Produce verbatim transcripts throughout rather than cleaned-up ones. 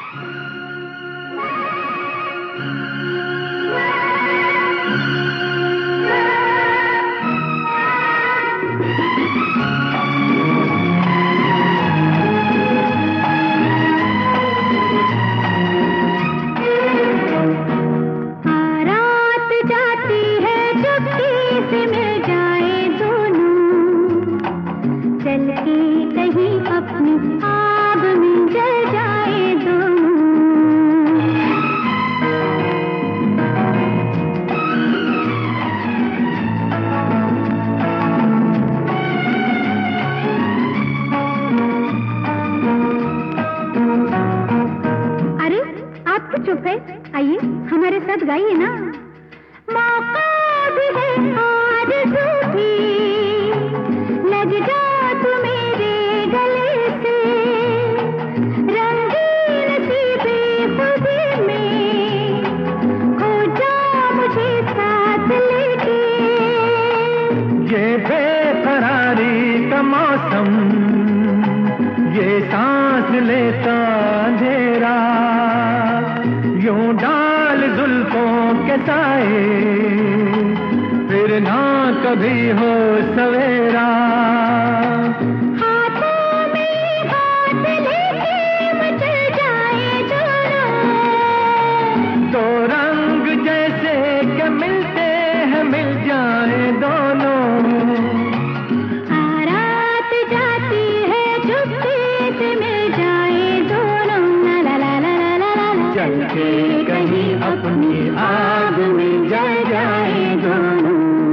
चुप है, आइए हमारे साथ गाइए ना। मौका भी है आरज़ू भी, लग जा तू मेरे गले से, रंगीन सी बेखुदी में खो जा मुझे साथ लेके। ये बेकरारी का मौसम, ये सांस लेता अंधेरा, यूं डाल जुल्फों के साए, फिर ना कभी हो सवेरा। हाथों में हाथ लेके मचल जाए दोनों, दो रंग जैसे के मिलते हैं मिल जाए दोनों। आ रात जाती है चुपके से मिल जाए दोनों, ला ला ला ला ला ला। चल के कहीं अपनी आग में जल जाए दोनों।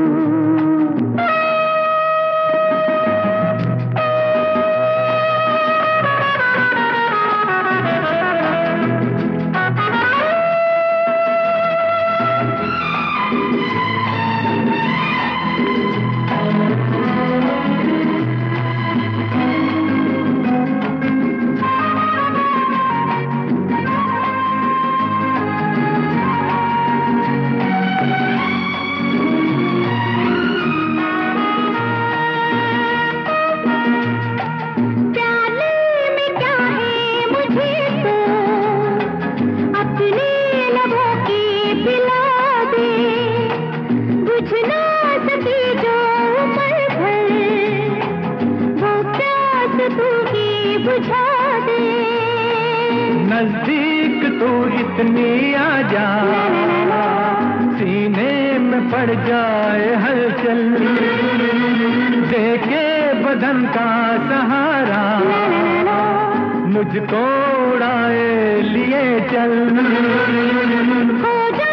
नजदीक तू इतनी आ जा, सीने में पड़ जाए हलचल, देके बदन का सहारा, मुझको उड़ाए लिए चल।